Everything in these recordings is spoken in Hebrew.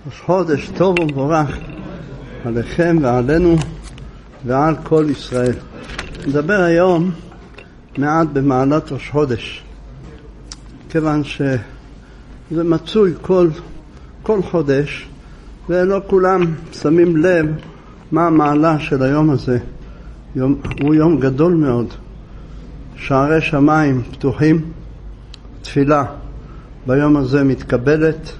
ראש חודש טוב ומבורך עליכם ועלינו ועל כל ישראל. נדבר היום מעט במעלת ראש חודש, כיוון שזה מצוי כל חודש, ולא כולם שמים לב מה המעלה של היום הזה. הוא יום גדול מאוד, שערי שמיים פתוחים, תפילה ביום הזה מתקבלת,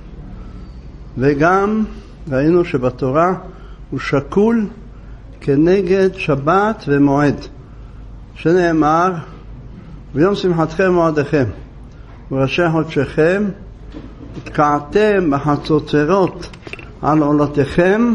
וגם ראינו שבתורה הוא שקול כנגד שבת ומועד, שנאמר ביום שמחתכם מועדיכם וראשי חודשיכם התקעתם בחצוצרות על עולותיכם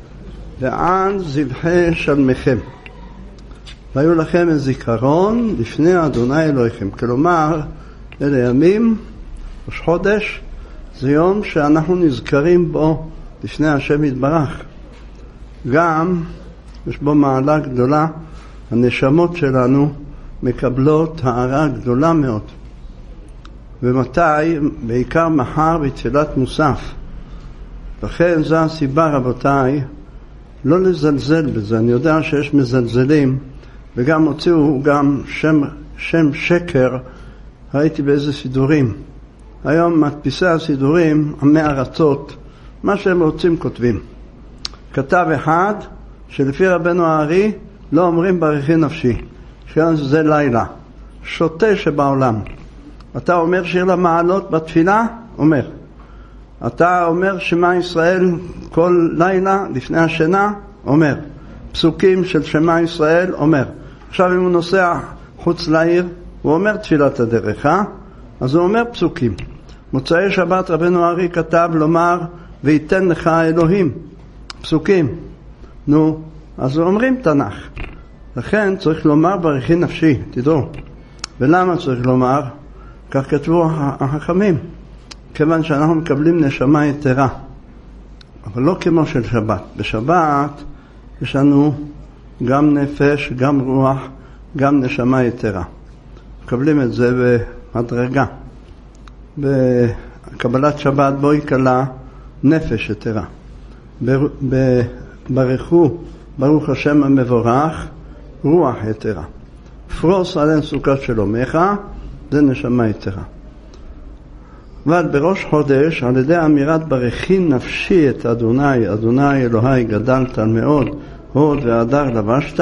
ועל זבחי שלמיכם, והיו לכם זיכרון לפני אדוני אלוהיכם. כלומר, אלה ימים, ראש חודש, זה יום שאנחנו נזכרים בו לפני השם יתברך. גם יש בו מעלה גדולה, הנשמות שלנו מקבלות הערה גדולה מאוד. ומתי? בעיקר מחר בתפילת מוסף. לכן זו הסיבה, רבותיי, לא לזלזל בזה. אני יודע שיש מזלזלים, וגם הוציאו גם שם שקר, ראיתי באיזה סידורים. היום מדפיסי הסידורים, עמי ארצות, מה שהם רוצים כותבים. כתב אחד שלפי רבנו הארי לא אומרים ברכי נפשי, שזה לילה, שוטה שבעולם. אתה אומר שיר למעלות בתפילה? אומר. אתה אומר שמה ישראל כל לילה לפני השינה? אומר. פסוקים של שמה ישראל? אומר. עכשיו אם הוא נוסע חוץ לעיר, הוא אומר תפילת הדרך, אז הוא אומר פסוקים. מוצאי שבת רבנו הארי כתב לומר ויתן לך אלוהים, פסוקים. נו, אז אומרים תנ"ך. לכן צריך לומר ברכי נפשי, תדעו. ולמה צריך לומר? כך כתבו החכמים, כיוון שאנחנו מקבלים נשמה יתרה, אבל לא כמו של שבת. בשבת יש לנו גם נפש, גם רוח, גם נשמה יתרה. מקבלים את זה במדרגה. בקבלת שבת בו יקלה נפש יתרה. ברכו ברוך השם המבורך, רוח יתרה. פרוס עליהם סוכת שלומך, זה נשמה יתרה. אבל בראש חודש, על ידי אמירת ברכי נפשי את אדוני, אדוני אלוהי גדלת מאוד, הוד והדר לבשת,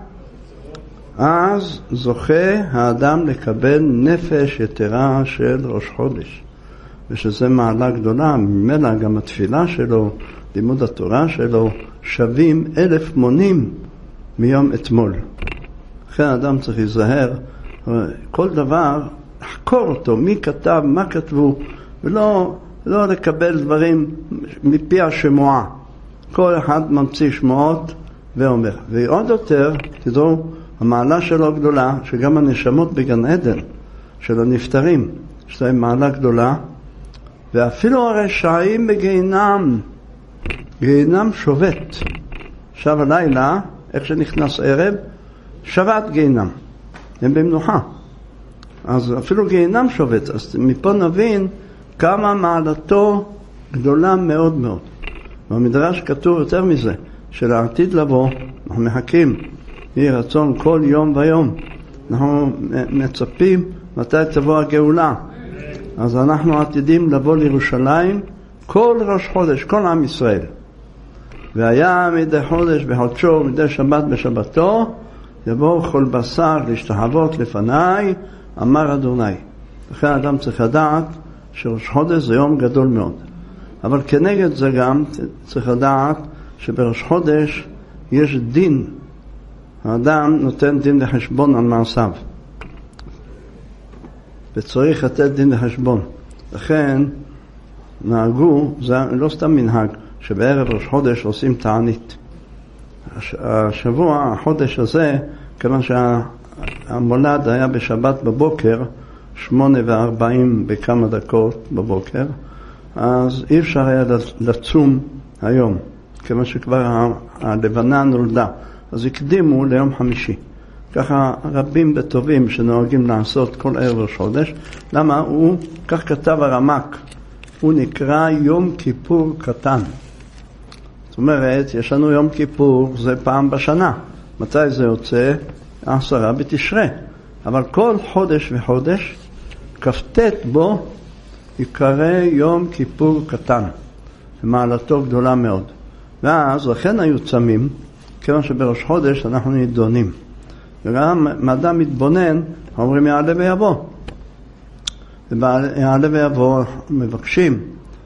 אז זוכה האדם לקבל נפש יתרה של ראש חודש, ושזה מעלה גדולה. ממילא גם התפילה שלו, לימוד התורה שלו, שווים 1000 מונים מיום אתמול. לכן האדם צריך להיזהר, כל דבר לחקור אותו, מי כתב, מה כתבו, ולא לקבל דברים מפי השמועה. כל אחד ממציא שמועות ואומר. ועוד יותר, תדעו, המעלה שלו גדולה, שגם הנשמות בגן עדן של הנפטרים, יש להם מעלה גדולה, ואפילו הרשעים בגיהינם, גיהינם שובת. עכשיו הלילה, איך שנכנס ערב, שבת גיהינם, הם במנוחה. אז אפילו גיהינם שובת. אז מפה נבין כמה מעלתו גדולה מאוד מאוד. במדרש כתוב יותר מזה, שלעתיד לבוא, אנחנו מחכים, יהי רצון כל יום ויום. אנחנו מצפים מתי תבוא הגאולה. אז אנחנו עתידים לבוא לירושלים כל ראש חודש, כל עם ישראל. והיה מדי חודש בחודשו, מדי שבת בשבתו, יבוא כל בשר להשתחוות לפניי, אמר אדוני. לכן האדם צריך לדעת שראש חודש זה יום גדול מאוד. אבל כנגד זה גם צריך לדעת שבראש חודש יש דין. האדם נותן דין לחשבון על מעשיו. וצריך לתת דין לחשבון. לכן נהגו, זה לא סתם מנהג, שבערב ראש חודש עושים תענית. השבוע, החודש הזה, כיוון שהמולד היה בשבת בבוקר, 8:40 בכמה דקות בבוקר, אז אי אפשר היה לצום היום, כיוון שכבר הלבנה נולדה. אז הקדימו ליום חמישי. ככה רבים וטובים שנוהגים לעשות כל ערב ראש חודש. למה? כך כתב הרמק הוא נקרא יום כיפור קטן. זאת אומרת, יש לנו יום כיפור, זה פעם בשנה. מתי זה יוצא? 10 בתשרי. אבל כל חודש וחודש, כ"ט בו, יקרא יום כיפור קטן. ומעלתו גדולה מאוד. ואז לכן היו צמים, כיוון שבראש חודש אנחנו נידונים. וגם מאדם מתבונן, אומרים יעלה ויבוא. ויעלה ויבוא מבקשים,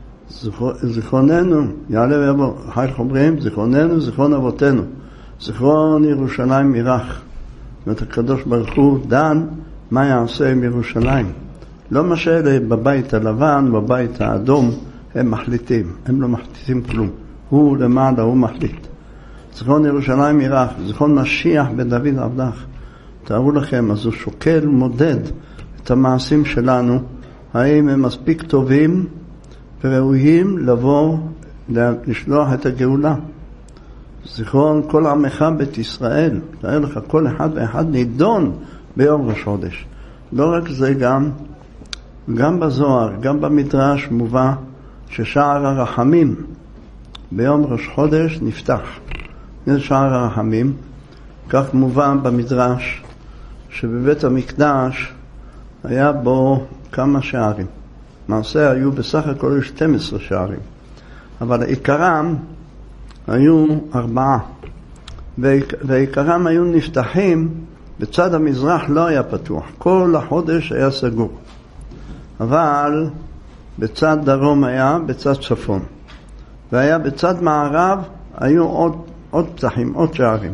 זיכרוננו, יעלה ויבוא, אחר כך אומרים, זיכרוננו, זיכרון אבותינו, זיכרון ירושלים ירח. זאת אומרת, הקדוש ברוך הוא דן מה יעשה עם ירושלים. לא מה שאלה בבית הלבן, בבית האדום, הם מחליטים, הם לא מחליטים כלום. הוא למעלה, הוא מחליט. זיכרון ירושלים ירח, זיכרון משיח בדוד עבדך. תארו לכם, אז הוא שוקל, מודד את המעשים שלנו, האם הם מספיק טובים וראויים לבוא לשלוח את הגאולה. זיכרון כל עמך בית ישראל, תאר לך, כל אחד ואחד נידון ביום ראש חודש. לא רק זה, גם בזוהר, גם במדרש מובא ששער הרחמים ביום ראש חודש נפתח. זה שער הרחמים, כך מובא במדרש שבבית המקדש היה בו כמה שערים. מעשה היו בסך הכל 12 שערים, אבל עיקרם היו 4, ועיקרם היו נפתחים, בצד המזרח לא היה פתוח, כל החודש היה סגור, אבל בצד דרום היה, בצד צפון, והיה בצד מערב היו עוד פתחים, עוד שערים.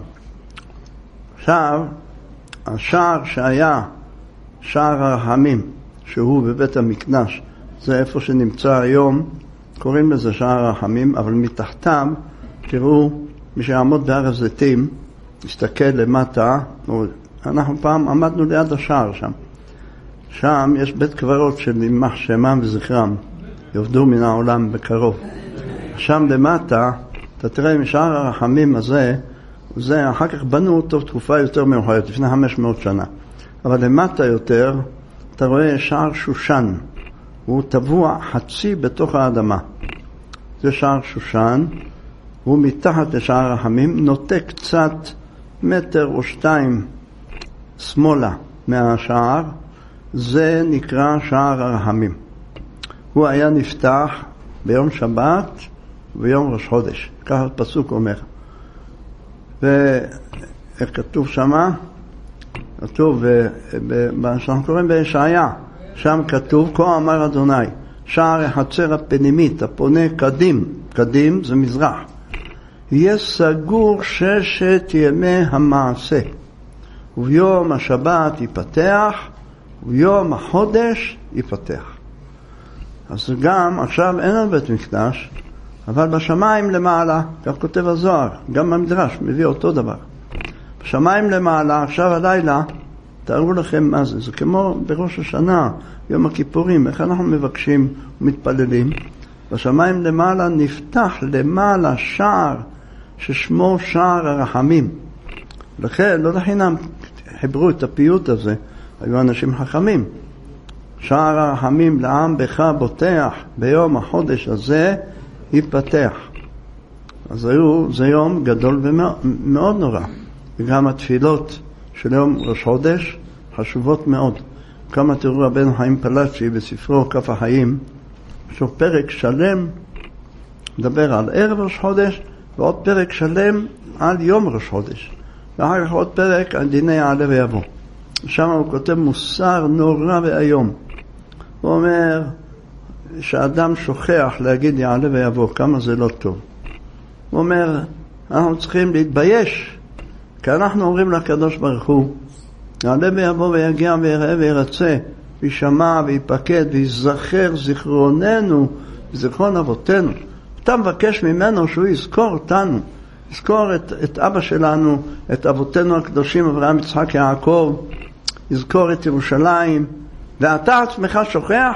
עכשיו, השער שהיה שער הרחמים, שהוא בבית המקדש, זה איפה שנמצא היום, קוראים לזה שער הרחמים, אבל מתחתיו, תראו, מי שיעמוד בהר הזיתים, יסתכל למטה, אנחנו פעם עמדנו ליד השער שם. שם יש בית קברות של יימח שמם וזכרם, יעבדו מן העולם בקרוב. שם למטה, אתה תראה משער הרחמים הזה, זה אחר כך בנו אותו תקופה יותר מאוחרת, לפני 500 שנה. אבל למטה יותר, אתה רואה שער שושן, הוא טבוע חצי בתוך האדמה. זה שער שושן, הוא מתחת לשער הרחמים, נוטה קצת 1 או 2 מטר שמאלה מהשער, זה נקרא שער הרחמים. הוא היה נפתח ביום שבת וביום ראש חודש, ככה הפסוק אומר. ואיך כתוב שמה? כתוב, שאנחנו קוראים בישעיה, שם כתוב, כה אמר אדוני, שער החצר הפנימית, הפונה קדים, קדים זה מזרח, יהיה סגור 6 ימי המעשה, וביום השבת ייפתח, וביום החודש ייפתח. אז גם עכשיו אין על בית מקדש, אבל בשמיים למעלה, כך כותב הזוהר, גם במדרש מביא אותו דבר. בשמיים למעלה, עכשיו הלילה, תארו לכם מה זה, זה כמו בראש השנה, יום הכיפורים, איך אנחנו מבקשים ומתפללים. בשמיים למעלה נפתח למעלה שער ששמו שער הרחמים. לכן, לא לחינם חיברו את הפיוט הזה, היו אנשים חכמים. שער הרחמים לעם בך בוטח, ביום החודש הזה ייפתח. אז זה יום גדול ומאוד נורא. וגם התפילות של יום ראש חודש חשובות מאוד. כמה תראו רבנו חיים פלאצ'י בספרו כף החיים, יש לו פרק שלם מדבר על ערב ראש חודש, ועוד פרק שלם על יום ראש חודש, ואחר כך עוד פרק על דיני יעלה ויבוא. שם הוא כותב מוסר נורא והיום. הוא אומר שאדם שוכח להגיד יעלה ויבוא, כמה זה לא טוב. הוא אומר, אנחנו צריכים להתבייש, כי אנחנו אומרים לקדוש ברוך הוא, יעלה ויבוא ויגיע ויראה וירצה, וישמע ויפקד ויזכר זיכרוננו וזיכרון אבותינו. אתה מבקש ממנו שהוא יזכור אותנו, יזכור את אבא שלנו, את אבותינו הקדושים אברהם יצחק יעקב, יזכור את ירושלים, ואתה עצמך שוכח.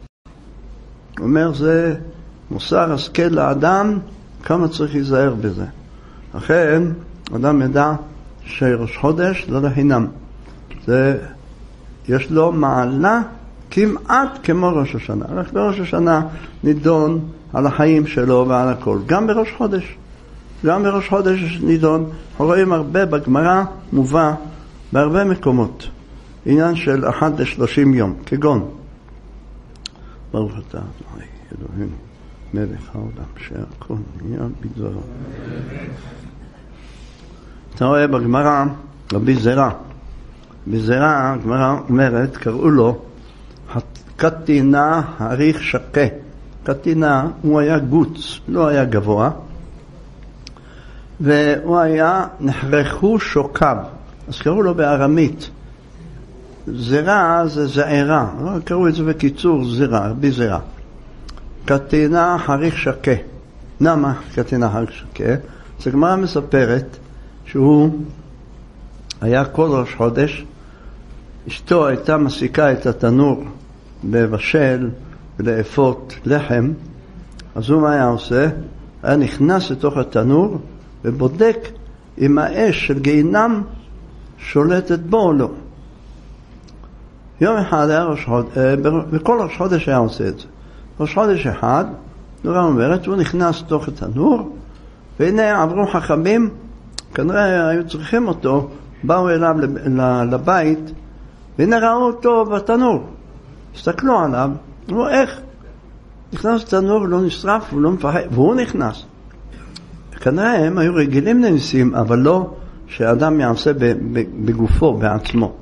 הוא אומר, זה מוסר השכל לאדם, כמה צריך להיזהר בזה. לכן אדם ידע שראש חודש לא לחינם, יש לו מעלה כמעט כמו ראש השנה. רק בראש השנה נידון על החיים שלו ועל הכל. גם בראש חודש. גם בראש חודש נידון. רואים הרבה בגמרא מובא בהרבה מקומות. עניין של 1 ל-30 יום, כגון. ברוך אתה, אלוהים, מלך העולם, שהכל נהיה בדברו. אתה רואה בגמרא, רבי זרע. בזרע, הגמרא אומרת, קראו לו, קטינה הריך שקה. קטינה, הוא היה גוץ, לא היה גבוה, והוא היה נחרחו שוקיו. אז קראו לו בארמית. זרע זה זעירה, קראו את זה בקיצור זרע, רבי זרע. קטינה הריך שקה. למה קטינה הריך שקה? אז הגמרא מספרת שהוא היה כל ראש חודש, אשתו הייתה מסיקה את התנור לבשל ולאפות לחם, אז הוא מה היה עושה? היה נכנס לתוך התנור ובודק אם האש של גיהינם שולטת בו או לא. יום אחד היה בכל ראש חודש היה עושה את זה. ראש חודש אחד, נורא אומרת, הוא נכנס לתוך התנור, והנה עברו חכמים, כנראה היו צריכים אותו, באו אליו לבית, והנה ראו אותו בתנור. הסתכלו עליו, אמרו איך? נכנס לתנור ולא נשרף ולא מפחד, והוא נכנס. כנראה הם היו רגילים לניסים, אבל לא שאדם יעשה בגופו, בעצמו.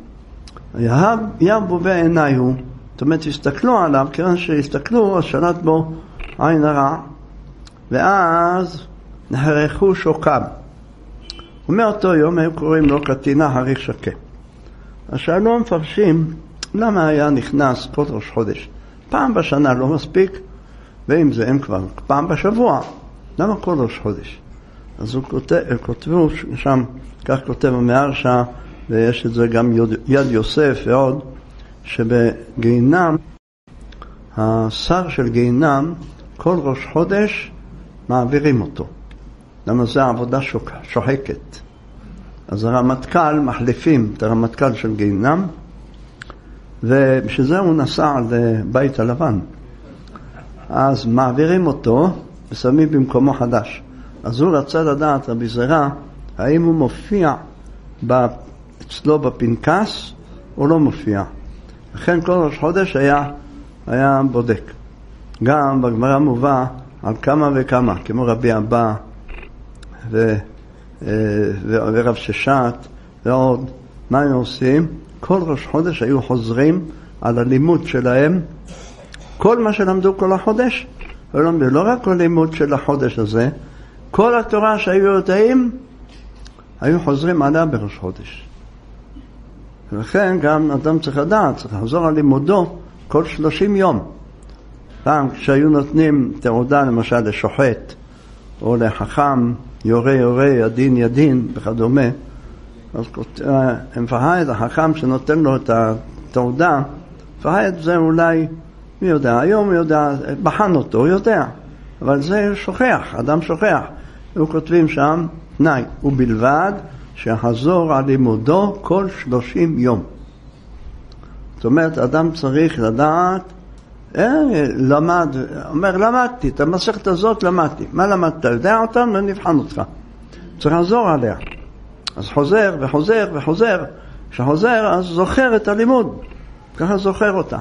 ירבו בעיניי הוא, זאת אומרת, הסתכלו עליו, כיוון שהסתכלו, אז שלט בו עין הרע, ואז נחרחו שוקיו. ומאותו יום היו קוראים לו קטינה הריך שקה. אז שאלו המפרשים, למה היה נכנס כל ראש חודש? פעם בשנה לא מספיק, ואם זה הם כבר פעם בשבוע, למה כל ראש חודש? אז הוא כותבו שם, כך כותב המהרש"א, ויש את זה גם יד יוסף ועוד, שבגיהינם, השר של גיהינם, כל ראש חודש מעבירים אותו. למה זה העבודה שוחקת. אז הרמטכ"ל מחליפים את הרמטכ"ל של גיהינם, ובשביל זה הוא נסע לבית הלבן. אז מעבירים אותו ושמים במקומו חדש. אז הוא רצה לדעת, רבי זרע, האם הוא מופיע אצלו בפנקס או לא מופיע. לכן כל ראש חודש היה בודק. גם בגמרא מובא על כמה וכמה, כמו רבי אבא ורב ששת ועוד. מה הם עושים? כל ראש חודש היו חוזרים על הלימוד שלהם, כל מה שלמדו כל החודש, ולא רק כל לימוד של החודש הזה, כל התורה שהיו יודעים, היו חוזרים עליה בראש חודש. ולכן גם אדם צריך לדעת, צריך לחזור על לימודו כל 30 יום. פעם כשהיו נותנים תעודה למשל לשוחט, או לחכם, יורה יורה, ידין ידין וכדומה, אז הם מפחד, החכם שנותן לו את התעודה, מפחד זה אולי, מי יודע, היום הוא יודע, בחן אותו, הוא יודע, אבל זה שוכח, אדם שוכח. הוא כותבים שם, תנאי, ובלבד שחזור על לימודו כל 30 יום. זאת אומרת, אדם צריך לדעת, למד, אומר, למדתי, את המסכת הזאת למדתי. מה למדת? יודע אותם ונבחן אותך. צריך לחזור עליה. אז חוזר וחוזר וחוזר. כשחוזר, אז זוכר את הלימוד. ככה זוכר אותה.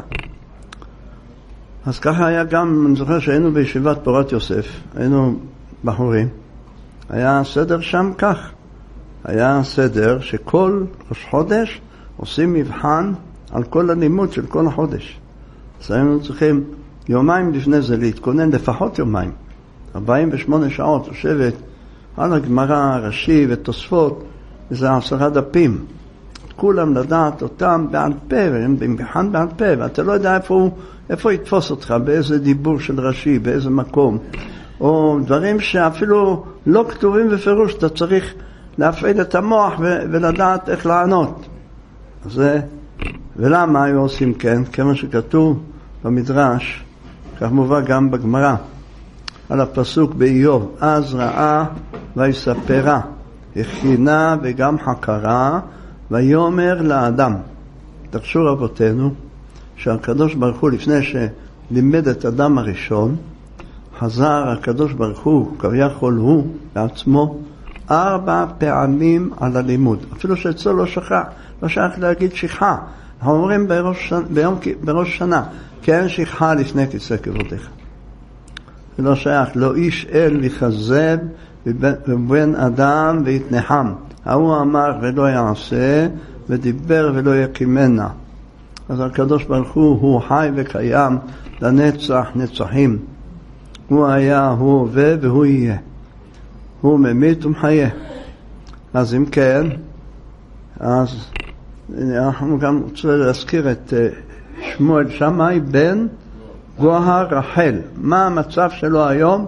אז ככה היה גם, אני זוכר שהיינו בישיבת תורת יוסף, היינו בחורים. היה סדר שם כך. היה סדר שכל ראש חודש עושים מבחן על כל הלימוד של כל החודש. אז היינו צריכים יומיים לפני זה להתכונן, לפחות יומיים. 48 שעות יושבת על הגמרא, רש"י ותוספות, איזה 10 דפים. כולם לדעת אותם בעל פה, והם במבחן בעל פה, ואתה לא יודע איפה יתפוס אותך, באיזה דיבור של רש"י, באיזה מקום. או דברים שאפילו לא כתובים בפירוש, אתה צריך להפעיל את המוח ולדעת איך לענות. זה, ולמה היו עושים כן? כמו שכתוב במדרש, כך מובא גם בגמרא, על הפסוק באיוב, אז ראה ויספרה, הכינה וגם חקרה, ויאמר לאדם. תחשו רבותינו, שהקדוש ברוך הוא לפני שלימד את אדם הראשון, חזר הקדוש ברוך הוא, כביכול הוא בעצמו, 4 פעמים על הלימוד. אפילו שאצלו לא שכח להגיד שכחה. אנחנו אומרים בראש שנה, כי אין שכחה לפני כיסא כבודך. זה לא שייך, לא איש אל ויכזב ובן אדם ויתנחם. ההוא אמר ולא יעשה, ודיבר ולא יקימנה. אז הקדוש ברוך הוא חי וקיים לנצח נצחים. הוא היה, הוא הווה והוא יהיה. הוא ממית ומחיה. אז אם כן, אז אנחנו גם רוצים להזכיר את שמואל שמאי בן גוהר רחל. מה המצב שלו היום?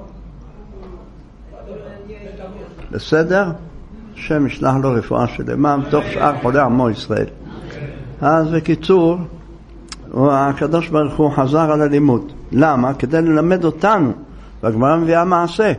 בסדר? השם ישלח לו רפואה שלמה מתוך שאר חולי עמו ישראל. אז בקיצור, הקדוש ברוך הוא חזר על הלימוד. למה? כדי ללמד אותנו. והגמרא מביאה מעשה.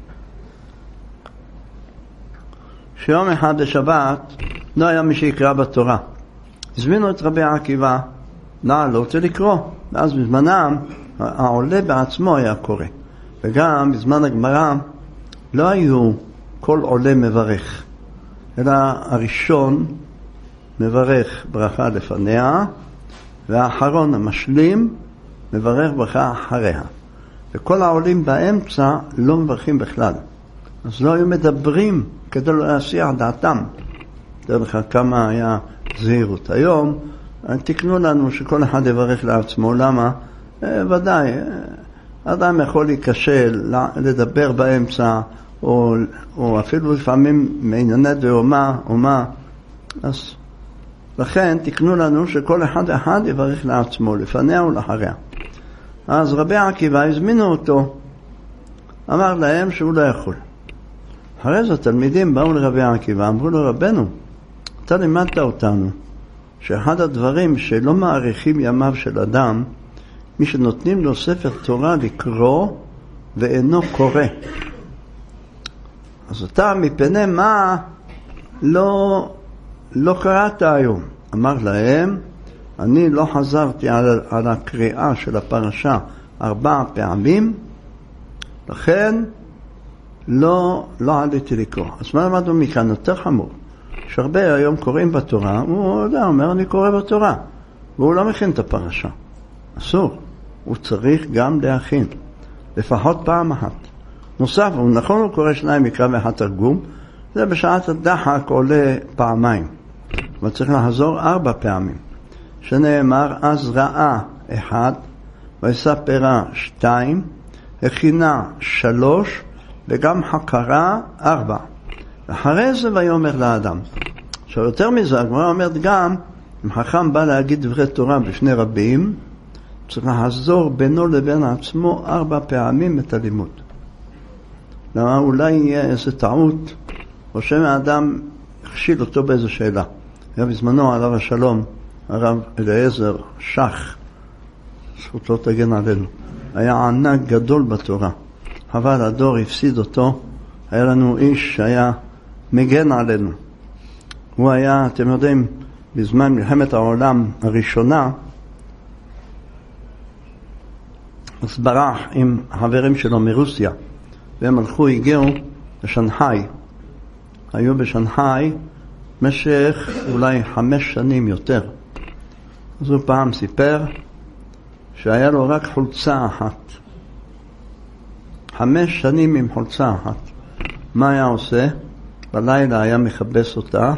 שיום אחד בשבת לא היה מי שיקרא בתורה. הזמינו את רבי עקיבא לעלות ולקרוא. ואז בזמנם העולה בעצמו היה קורא. וגם בזמן הגמרא לא היו כל עולה מברך, אלא הראשון מברך ברכה לפניה, והאחרון המשלים מברך ברכה אחריה. וכל העולים באמצע לא מברכים בכלל. אז לא היו מדברים כדי לא להסיע דעתם. תראה לך כמה היה זהירות. היום תקנו לנו שכל אחד יברך לעצמו. למה? ודאי, אדם יכול להיכשל, לדבר באמצע, או אפילו לפעמים מענייני דאומה. אז לכן תקנו לנו שכל אחד יברך לעצמו, לפניה ולאחריה. אז רבי עקיבא הזמינו אותו, אמר להם שהוא לא יכול. אחרי זה תלמידים באו לרבי עקיבא, אמרו לו, רבנו, אתה לימדת אותנו שאחד הדברים שלא מעריכים ימיו של אדם, מי שנותנים לו ספר תורה לקרוא ואינו קורא. אז אתה מפני מה לא קראת היום? אמר להם, אני לא חזרתי על הקריאה של הפרשה 4 פעמים, לכן לא עליתי לקרוא. אז מה למדנו מכאן? יותר חמור. שהרבה היום קוראים בתורה, הוא אומר אני קורא בתורה, והוא לא מכין את הפרשה. אסור. הוא צריך גם להכין, לפחות פעם אחת. נוסף, נכון הוא קורא 2 מקרא ואחד תרגום, זה בשעת הדחק עולה פעמיים. אבל צריך לחזור 4 פעמים. שנאמר, אז ראה 1, ויספרה 2, הכינה 3, וגם חקרה 4. ואחרי זה ויאמר לאדם. עכשיו יותר מזה, הגמרא אומרת גם, אם חכם בא להגיד דברי תורה בפני רבים, צריך לחזור בינו לבין עצמו 4 פעמים את הלימוד. למה אולי יהיה איזו טעות, או שמאדם הכשיל אותו באיזו שאלה. היה בזמנו עליו השלום, הרב אליעזר שח, זכותו תגן עלינו, היה ענק גדול בתורה. אבל הדור הפסיד אותו, היה לנו איש שהיה מגן עלינו. הוא היה, אתם יודעים, בזמן מלחמת העולם הראשונה, אז ברח עם חברים שלו מרוסיה, והם הגיעו לשנגחאי. היו בשנגחאי במשך אולי 5 שנים יותר. אז הוא פעם סיפר שהיה לו רק חולצה אחת. 5 שנים עם חולצה אחת. מה היה עושה? בלילה היה מכבס אותה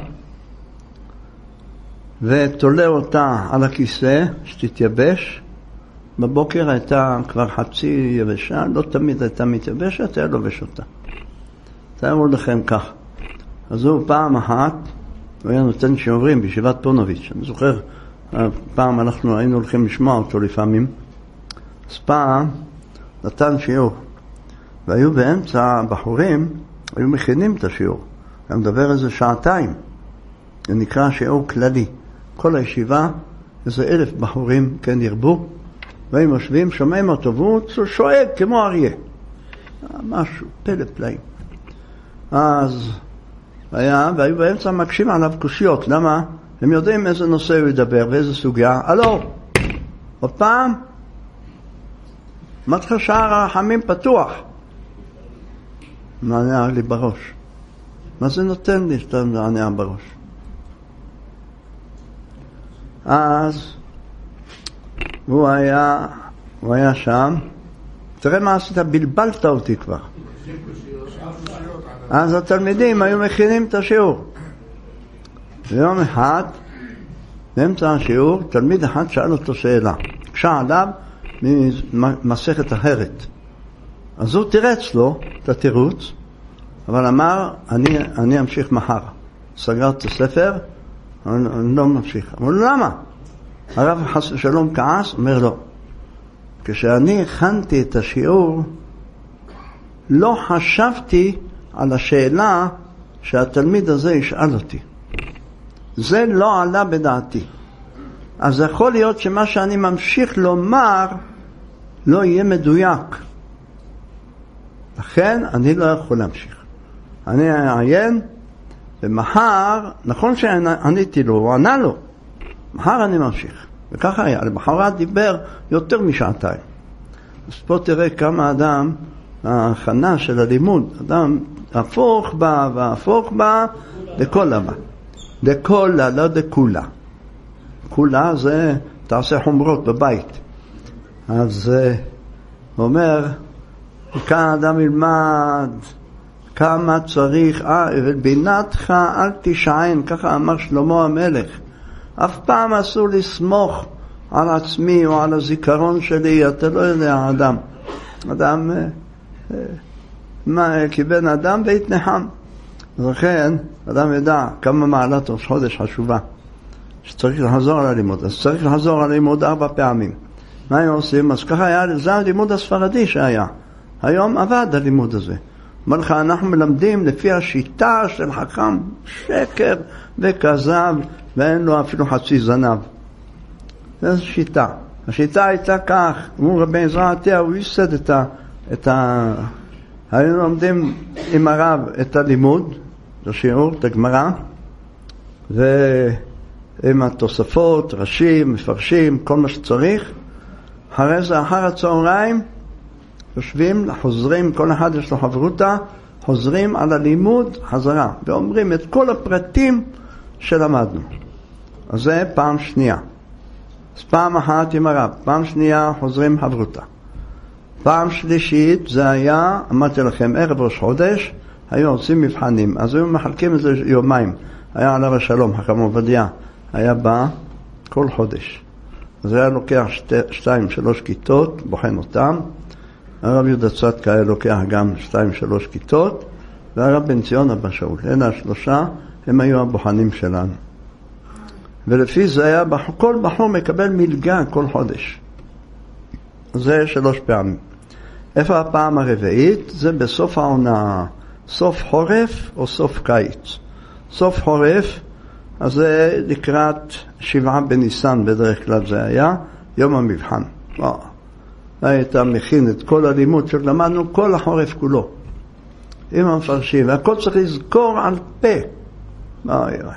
ותולה אותה על הכיסא שתתייבש. בבוקר הייתה כבר חצי יבשה, לא תמיד הייתה מתייבשת, היה לובש אותה. תארו לכם כך. אז הוא פעם אחת, הוא היה נותן שיעורים בישיבת פונוביץ'. אני זוכר, פעם אנחנו היינו הולכים לשמוע אותו לפעמים. אז פעם נתן שיעור. והיו באמצע הבחורים, היו מכינים את השיעור. היה מדבר איזה 2 שעות. זה נקרא שיעור כללי. כל הישיבה, איזה 1,000 בחורים, כן ירבו. והם יושבים, שומעים אותו, והוא שואג כמו אריה. משהו, פלא פלאים. אז והיו באמצע מקשים עליו קושיות. למה? הם יודעים איזה נושא הוא ידבר ואיזה סוגיה. הלו, עוד פעם, מתחיל שער הרחמים פתוח. נענע לי בראש. מה זה נותן לי שאתה נענע בראש? אז הוא היה שם. תראה מה עשית, בלבלת אותי כבר. אז התלמידים היו מכינים את השיעור. ויום אחד, באמצע השיעור, תלמיד אחד שאל אותו שאלה. קשה עליו ממסכת אחרת. אז הוא תירץ לו את התירוץ, אבל אמר, אני אמשיך מחר. סגר את הספר, אני לא ממשיך. אמר לו, למה? הרב חס ושלום כעס, אומר לו, כשאני הכנתי את השיעור, לא חשבתי על השאלה שהתלמיד הזה ישאל אותי. זה לא עלה בדעתי. אז יכול להיות שמה שאני ממשיך לומר לא יהיה מדויק. לכן אני לא יכול להמשיך. אני אעיין, ומחר, נכון שעניתי לו, הוא ענה לו, מחר אני ממשיך. וככה היה, למחרת דיבר יותר משעתיים. אז פה תראה כמה אדם, ההכנה של הלימוד, אדם הפוך בה והפוך בה, דקולה בה. דקולה, לא דקולה. קולה זה תעשה חומרות בבית. אז הוא אומר, כאן אדם ילמד כמה צריך, ובינתך אל תשען, ככה אמר שלמה המלך. אף פעם אסור לסמוך על עצמי או על הזיכרון שלי, אתה לא יודע, אדם כבן אדם והתנחם. לכן אדם ידע כמה מעלת ראש חודש חשובה, שצריך לחזור על הלימוד. אז צריך לחזור על הלימוד 4 פעמים. מה הם עושים? אז ככה היה, זה הלימוד הספרדי שהיה. היום עבד הלימוד הזה. אומר לך, אנחנו מלמדים לפי השיטה של חכם, שקר וכזב, ואין לו אפילו חצי זנב. זו שיטה. השיטה הייתה כך, אמרו רבי עזרא עטיה, הוא ייסד היינו לומדים עם הרב את הלימוד, את השיעור, את הגמרא, ועם התוספות, רשים, מפרשים, כל מה שצריך. אחרי זה, אחר הצהריים, יושבים, חוזרים, כל אחד יש לו חברותה, חוזרים על הלימוד חזרה, ואומרים את כל הפרטים שלמדנו. אז זה פעם שנייה. אז פעם אחת עם הרב, פעם שנייה חוזרים חברותה. פעם שלישית זה היה, אמרתי לכם, ערב ראש חודש, היו עושים מבחנים, אז היו מחלקים את זה יומיים. היה עליו השלום, חכם עובדיה, היה בא כל חודש. אז היה לוקח 2-3 כיתות, בוחן אותם. הרב יהודה צדקה היה לוקח גם 2-3 כיתות, והרב בן ציון אבא שאול. אלה השלושה, הם היו הבוחנים שלנו. ולפי זה היה, כל בחור מקבל מלגה כל חודש. זה 3 פעמים. איפה הפעם הרביעית? זה בסוף העונה, סוף חורף או סוף קיץ. סוף חורף, אז זה לקראת 7 בניסן, בדרך כלל זה היה, יום המבחן. היית מכין את כל הלימוד שלמדנו, כל החורף כולו. עם המפרשים, והכל צריך לזכור על פה.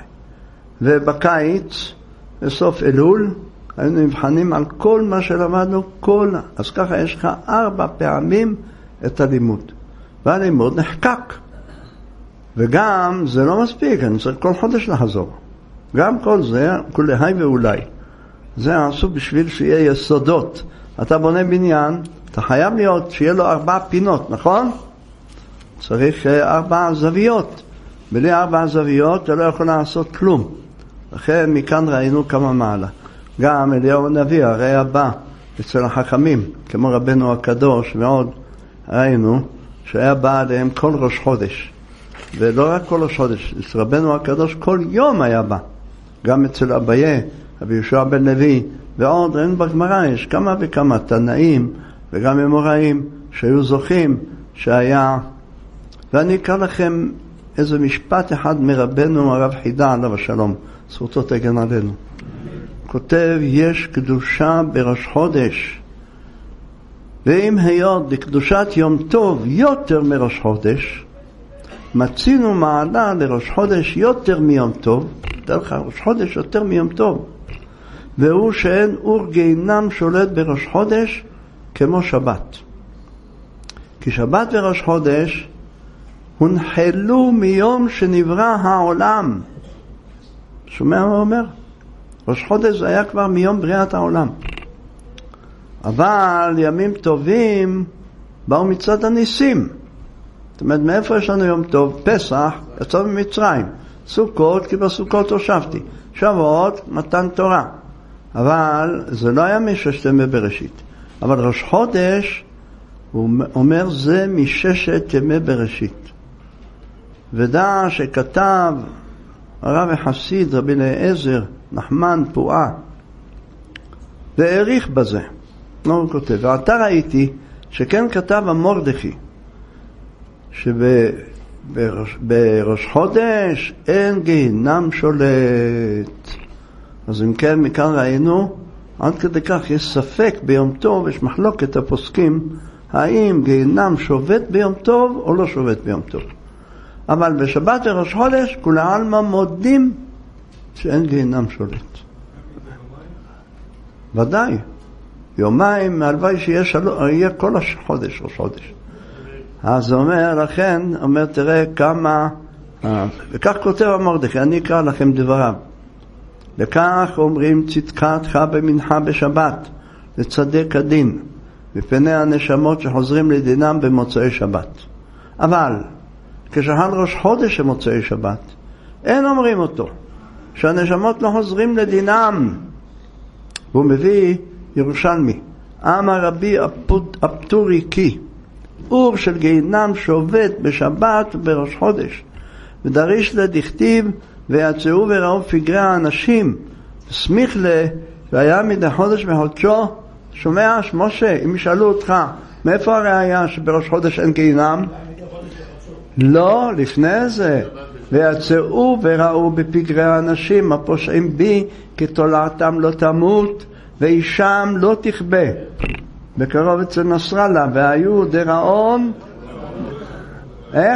ובקיץ, בסוף אלול, היינו מבחנים על כל מה שלמדנו, אז ככה יש לך 4 פעמים את הלימוד. והלימוד נחקק. וגם זה לא מספיק, אני צריך כל חודש לחזור. גם כל זה, כולי היי ואולי. זה עשו בשביל שיהיה יסודות. אתה בונה בניין, אתה חייב להיות שיהיה לו 4 פינות, נכון? צריך 4 זוויות. בלי 4 זוויות אתה לא יכול לעשות כלום. לכן מכאן ראינו כמה מעלה. גם אליהו הנביא, הרי הבא אצל החכמים, כמו רבנו הקדוש, ועוד ראינו שהיה בא עליהם כל ראש חודש. ולא רק כל ראש חודש, אצל רבנו הקדוש כל יום היה בא. גם אצל אביה, רבי יהושע בן לוי, ועוד ראינו בגמרא, יש כמה וכמה תנאים וגם אמוראים שהיו זוכים שהיה. ואני אקרא לכם איזה משפט אחד מרבנו הרב חידה עליו השלום, זכותו תגן עלינו. כותב, יש קדושה בראש חודש, ואם היות לקדושת יום טוב יותר מראש חודש, מצינו מעלה לראש חודש יותר מיום טוב, דרך ראש חודש יותר מיום טוב. והוא שאין אור גיהינם שולט בראש חודש כמו שבת. כי שבת וראש חודש הונחלו מיום שנברא העולם. שומע מה אומר? ראש חודש זה היה כבר מיום בריאת העולם. אבל ימים טובים באו מצד הניסים. זאת אומרת, מאיפה יש לנו יום טוב? פסח, יצא ממצרים. סוכות, כי בסוכות הושבתי. שבועות, מתן תורה. אבל זה לא היה מששת ימי בראשית. אבל ראש חודש, הוא אומר, זה מששת ימי בראשית. ודע שכתב הרב החסיד, רבי אליעזר, נחמן פועה, והעריך בזה. הוא כותב, ועתה ראיתי שכן כתב המורדכי, שבראש חודש אין גיהינם שולט. אז אם כן, מכאן ראינו, עד כדי כך יש ספק ביום טוב, יש מחלוקת הפוסקים, האם גיהינם שובת ביום טוב או לא שובת ביום טוב. אבל בשבת וראש חודש, כולי עלמא מודים שאין גיהינם שולט. ודאי. יומיים, הלוואי שיהיה כל החודש, ראש חודש. אז הוא אומר, לכן, אומר, תראה כמה, וכך כותב המורדכי, אני אקרא לכם דבריו. וכך אומרים צדקתך במנחה בשבת, לצדק הדין, בפני הנשמות שחוזרים לדינם במוצאי שבת. אבל, כשחל ראש חודש במוצאי שבת, אין אומרים אותו, שהנשמות לא חוזרים לדינם. והוא מביא ירושלמי, אמר רבי אפטורי כי, אור של גיהינם שובת בשבת ובראש חודש, ודריש לדכתיב ויצאו וראו פגרי האנשים, סמיך לה והיה מדי חודש מחודשו. שומע משה, אם ישאלו אותך מאיפה הראיה שבראש חודש אין גיהינם? לא, לפני זה. ויצאו וראו בפגרי האנשים הפושעים בי, כי תולעתם לא תמות ואישם לא תכבה. בקרוב אצל נסראללה, והיו דראון, איך?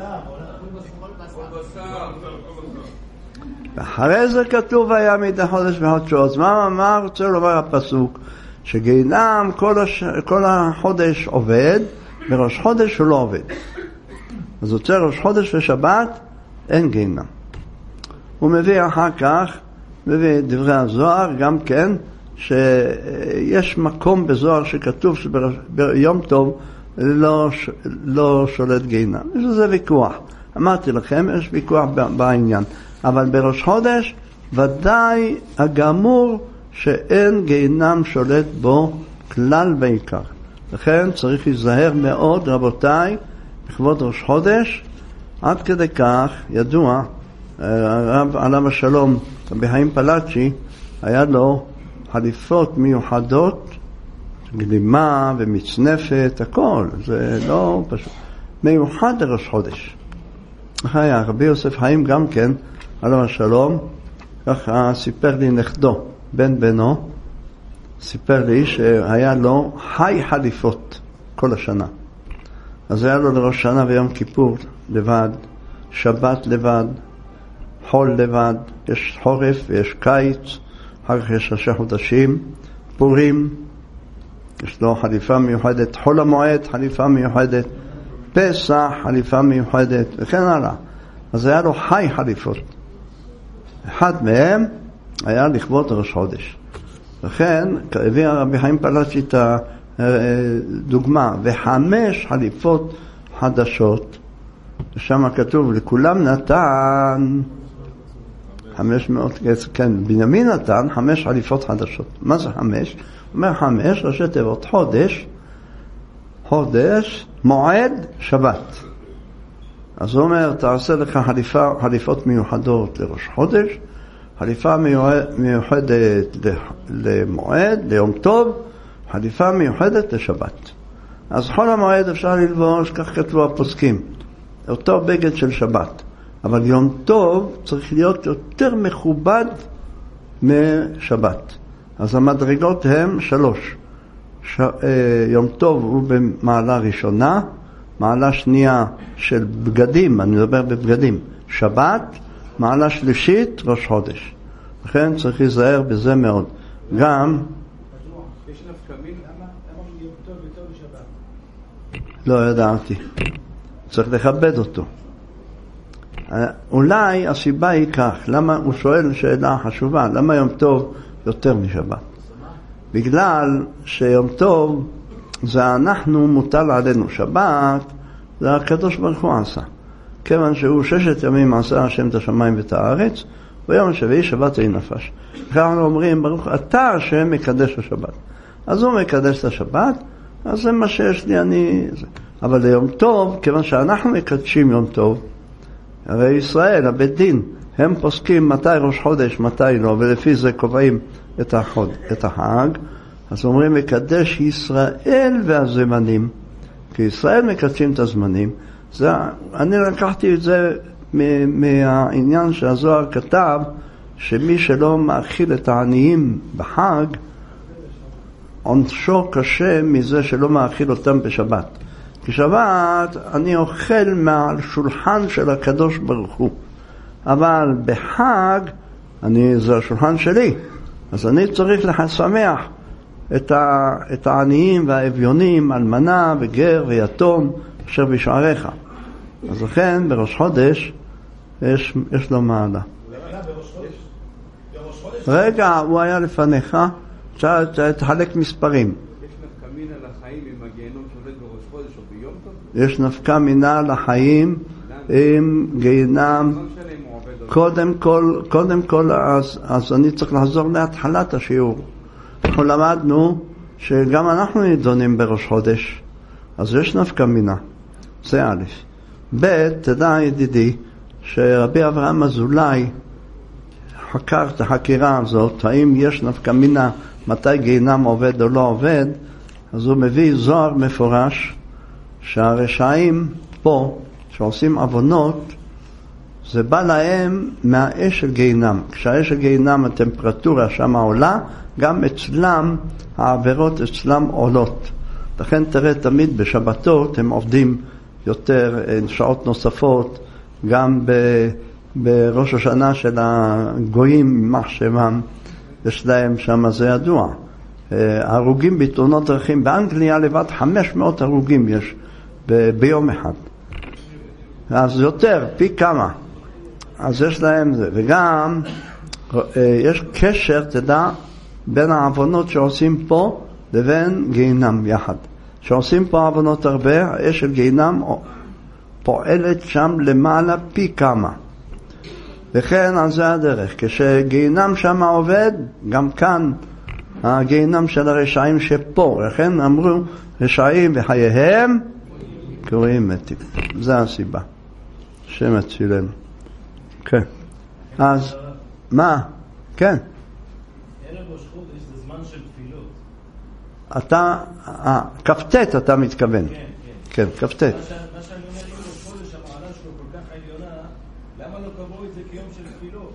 ואחרי זה כתוב היה מדי חודש בחודשו. אז מה רוצה לומר הפסוק? שגיהינם כל החודש עובד, בראש חודש הוא לא עובד. אז יוצא ראש חודש ושבת אין גיהינם. הוא מביא אחר כך, מביא דברי הזוהר גם כן, שיש מקום בזוהר שכתוב שביום טוב לא שולט גיהינם. יש לזה ויכוח. אמרתי לכם, יש ויכוח בעניין. אבל בראש חודש ודאי הגמור שאין גיהינם שולט בו כלל ועיקר. לכן צריך להיזהר מאוד, רבותיי, לכבוד ראש חודש. עד כדי כך ידוע, הרב עליו השלום, רבי חיים פלאצ'י, היה לו חליפות מיוחדות, גלימה ומצנפת, הכל, זה לא פשוט. מיוחד לראש חודש. היה רבי יוסף חיים גם כן, עליו השלום, ככה סיפר לי נכדו, בן בנו, סיפר לי שהיה לו חי חליפות כל השנה. אז היה לו לראש שנה ויום כיפור לבד, שבת לבד, חול לבד, יש חורף ויש קיץ, אחר כך יש 6 חודשים, פורים, יש לו חליפה מיוחדת, חול המועד, חליפה מיוחדת, פסח, חליפה מיוחדת, וכן הלאה. אז היה לו חי חליפות. אחד מהם היה לכבוד ראש חודש. לכן, הביא רבי חיים פלאצ'י את הדוגמה, ו5 חליפות חדשות, ושם כתוב, לכולם נתן 500, כן, בנימין נתן 5 חליפות חדשות. מה זה 5? הוא אומר 5, ראשי תיבות, חודש, מועד, שבת. אז הוא אומר, תעשה לך חליפות מיוחדות לראש חודש, חליפה מיוחדת למועד, ליום טוב, חליפה מיוחדת לשבת. אז חול המועד אפשר ללבוש, כך כתבו הפוסקים, אותו בגד של שבת. אבל יום טוב צריך להיות יותר מכובד משבת. אז המדרגות הם 3. יום טוב הוא במעלה ראשונה, מעלה שנייה של בגדים, אני מדבר בבגדים, שבת, מעלה שלישית, ראש חודש. לכן צריך להיזהר בזה מאוד. גם... יש נפקא מינה, למה יום טוב יותר בשבת? לא ידעתי. צריך לכבד אותו. אולי הסיבה היא כך, למה הוא שואל שאלה חשובה, למה יום טוב יותר משבת? בגלל שיום טוב זה אנחנו מוטל עלינו, שבת זה הקדוש ברוך הוא עשה. כיוון שהוא 6 ימים עשה השם את השמיים ואת הארץ, ויום השביעי שבת היא נפש. אנחנו אומרים, ברוך אתה השם מקדש השבת. אז הוא מקדש את השבת, אז זה מה שיש לי, אבל ליום טוב, כיוון שאנחנו מקדשים יום טוב, הרי ישראל, הבית דין, הם פוסקים מתי ראש חודש, מתי לא, ולפי זה קובעים את החג. אז אומרים, מקדש ישראל והזמנים, כי ישראל מקדשים את הזמנים. אני לקחתי את זה מהעניין שהזוהר כתב, שמי שלא מאכיל את העניים בחג, עונשו קשה מזה שלא מאכיל אותם בשבת. כי שבת אני אוכל מעל שולחן של הקדוש ברוך הוא, אבל בחג זה השולחן שלי, אז אני צריך לשמח את העניים והאביונים, אלמנה וגר ויתום אשר בשעריך. אז לכן בראש חודש יש לו מעלה. רגע, הוא היה לפניך, תחלק מספרים. יש נפקא מינה לחיים עם הגיהנום שעובד בראש חודש או ביום טוב? יש נפקא מינה לחיים עם גיהנם. קודם כל, אז אני צריך לחזור להתחלת השיעור. אנחנו למדנו שגם אנחנו נידונים בראש חודש, אז יש נפקא מינה. זה א'. ב', תדע ידידי, שרבי אברהם אזולאי חקר את החקירה הזאת, האם יש נפקא מינה מתי גיהנם עובד או לא עובד, אז הוא מביא זוהר מפורש שהרשעים פה שעושים עוונות זה בא להם מהאש של גיהנם. כשהאש של גיהנם הטמפרטורה שם עולה, גם אצלם העבירות אצלם עולות. לכן תראה תמיד בשבתות הם עובדים יותר שעות נוספות, גם בראש השנה של הגויים מחשבם יש להם שם, זה ידוע. הרוגים בתאונות דרכים באנגליה לבד 500 הרוגים יש ביום אחד, אז יותר פי כמה. אז יש להם זה, וגם יש קשר, תדע, בין העוונות שעושים פה לבין גיהנם יחד. שעושים פה עוונות הרבה, האש של גיהנם פועלת שם למעלה פי כמה. וכן על זה הדרך, כשגיהנם שם עובד, גם כאן הגיהנם של הרשעים שפה, לכן אמרו רשעים וחייהם קרויים מתים. זה הסיבה. שם הצילנו. כן. אז מה? כן. ערב ראש חודש זה זמן של תפילות. אתה, כ"ט אתה מתכוון. כן, כ"ט. מה שאני אומר, אם ראש חודש המעלה שלו כל כך עליונה, למה לא קבעו את זה כיום של תפילות?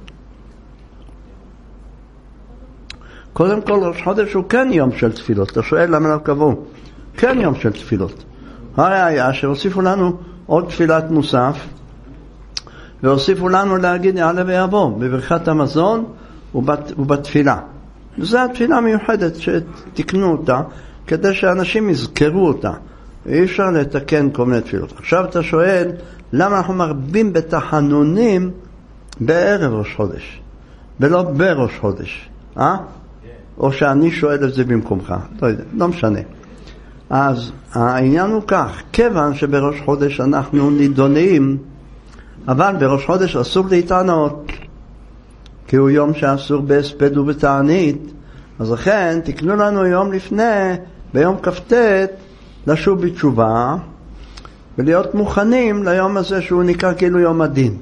קודם כל ראש חודש הוא כן יום של תפילות. אתה שואל למה לא קבעו? כן יום של תפילות. היה שהוסיפו לנו עוד תפילת מוסף, והוסיפו לנו להגיד יעלה ויבוא בברכת המזון ובתפילה. וזו התפילה המיוחדת שתקנו אותה כדי שאנשים יזכרו אותה. אי אפשר לתקן כל מיני תפילות. עכשיו אתה שואל למה אנחנו מרבים בתחנונים בערב ראש חודש ולא בראש חודש, או שאני שואל את זה במקומך, לא יודע, לא משנה. אז העניין הוא כך, כיוון שבראש חודש אנחנו נידונים, אבל בראש חודש אסור להתענות, כי הוא יום שאסור בהספד ובתענית. אז לכן תקנו לנו יום לפני, ביום כ"ט, לשוב בתשובה ולהיות מוכנים ליום הזה שהוא נקרא כאילו יום הדין.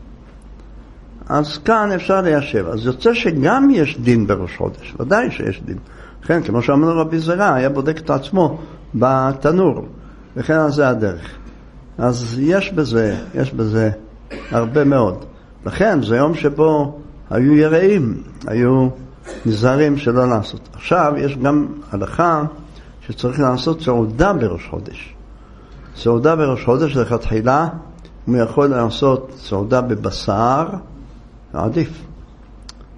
אז כאן אפשר ליישב. אז יוצא שגם יש דין בראש חודש, ודאי שיש דין. לכן כמו שאמרנו רבי זרע היה בודק את עצמו בתנור, וכן על זה הדרך. אז יש בזה הרבה מאוד. לכן זה יום שבו היו יראים, היו נזהרים שלא לעשות. עכשיו יש גם הלכה שצריך לעשות סעודה בראש חודש. סעודה בראש חודש לכתחילה, הוא יכול לעשות סעודה בבשר, עדיף.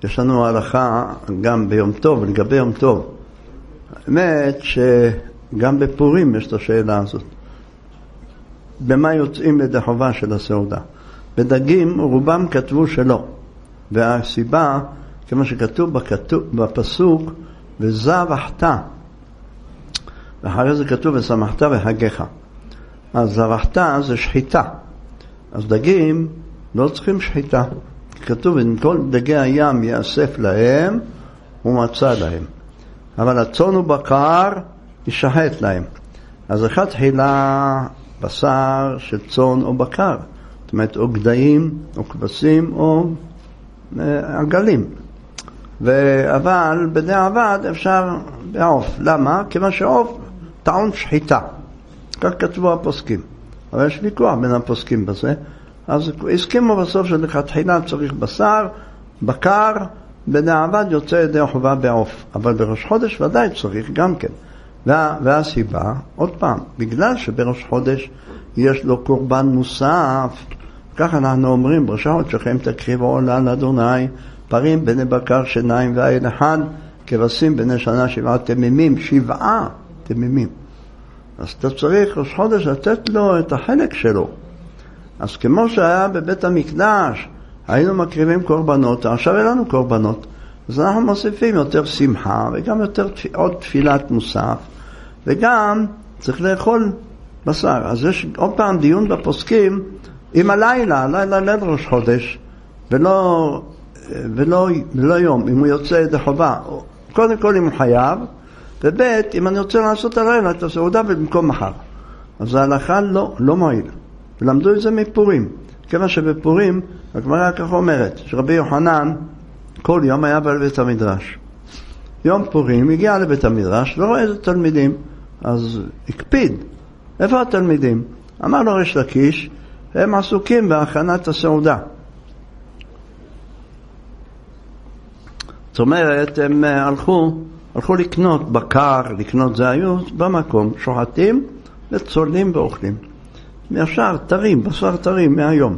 יש לנו הלכה גם ביום טוב, לגבי יום טוב. האמת שגם בפורים יש את השאלה הזאת. במה יוצאים לידי חובה של הסעודה? בדגים רובם כתבו שלא. והסיבה, כמו שכתוב בפסוק, וזבחת. ואחרי זה כתוב ושמחת והגך. אז זבחת זה שחיטה. אז דגים לא צריכים שחיטה. כתוב, אם כל דגי הים יאסף להם, הוא מצא להם. אבל הצאן ובקר ישחט להם. אז אחד תחילה בשר של צאן או בקר. זאת אומרת, או גדיים, או כבשים, או עגלים. אבל בדיעבד אפשר בעוף. למה? כיוון שעוף טעון שחיטה. כך כתבו הפוסקים. אבל יש ויכוח בין הפוסקים בזה. אז הסכימו בסוף שלכתחילה צריך בשר, בקר, בדיעבד יוצא ידי חובה בעוף. אבל בראש חודש ודאי צריך גם כן. והסיבה, עוד פעם, בגלל שבראש חודש יש לו קורבן מוסף, כך אנחנו אומרים, בראש חודשכם תקריבו עולה לאדוני, פרים בני בקר שניים ואיל אחד, כבשים בני שנה 7 תמימים, 7 תמימים. אז אתה צריך ראש חודש לתת לו את החלק שלו. אז כמו שהיה בבית המקדש, היינו מקריבים קורבנות, עכשיו אין לנו קורבנות, אז אנחנו מוסיפים יותר שמחה, וגם יותר עוד תפילת מוסף, וגם צריך לאכול בשר. אז יש עוד פעם דיון בפוסקים, אם הלילה ליל ראש חודש, ולא יום, אם הוא יוצא ידי חובה, קודם כל אם הוא חייב, ובית, אם אני רוצה לעשות הלילה, את הסעודה במקום מחר. אז ההלכה לא מועיל. ולמדו את זה מפורים. כיוון שבפורים, הגמרא כך אומרת, שרבי יוחנן כל יום היה בבית המדרש. יום פורים הגיע לבית המדרש, לא רואה איזה תלמידים, אז הקפיד. איפה התלמידים? אמר לו ריש לקיש, הם עסוקים בהכנת הסעודה. זאת אומרת, הם הלכו לקנות בקר, לקנות זהיות במקום, שוחטים וצוללים ואוכלים. ישר טרים, בשר טרים מהיום.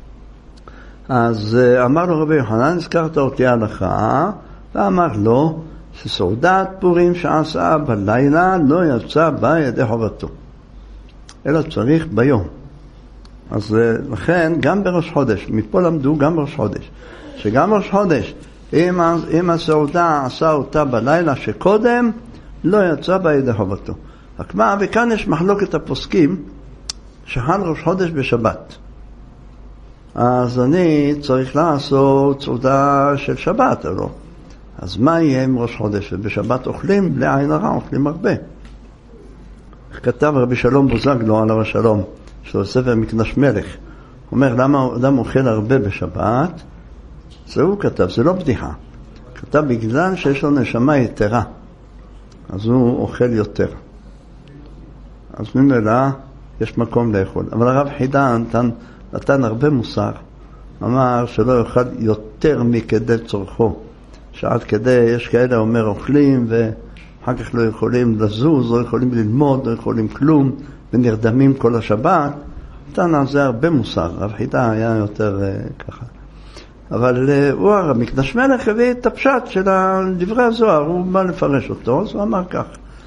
אז אמר לו רבי יוחנן, הזכרת אותי הלכה, ואמר לו שסעודת פורים שעשה בלילה לא יצא בה ידי חובתו, אלא צריך ביום. אז לכן גם בראש חודש, מפה למדו גם בראש חודש, שגם בראש חודש, אם הסעודה עשה אותה בלילה שקודם, לא יצא בה ידי חובתו. וכאן יש מחלוקת הפוסקים, שחל ראש חודש בשבת. אז אני צריך לעשות סעודה של שבת, לא? אז מה יהיה עם ראש חודש? ובשבת אוכלים, בלי עין הרע, אוכלים הרבה. כתב רבי שלום בוזגלו עליו השלום, שלו ספר מקדש מלך. הוא אומר, למה אדם אוכל הרבה בשבת? זה הוא כתב, זה לא בדיחה. כתב בגלל שיש לו נשמה יתרה. אז הוא אוכל יותר. אז ממילא יש מקום לאכול. אבל הרב חידן נתן הרבה מוסר. אמר שלא יאכל יותר מכדי צורכו. שעד כדי, יש כאלה אומר אוכלים ואחר כך לא יכולים לזוז, לא יכולים ללמוד, לא יכולים כלום, ונרדמים כל השבת. נתן על זה הרבה מוסר. הרב חידן היה יותר ככה. אבל הוא המקדש מלך הביא את הפשט של דברי הזוהר, הוא בא לפרש אותו, אז הוא אמר כך.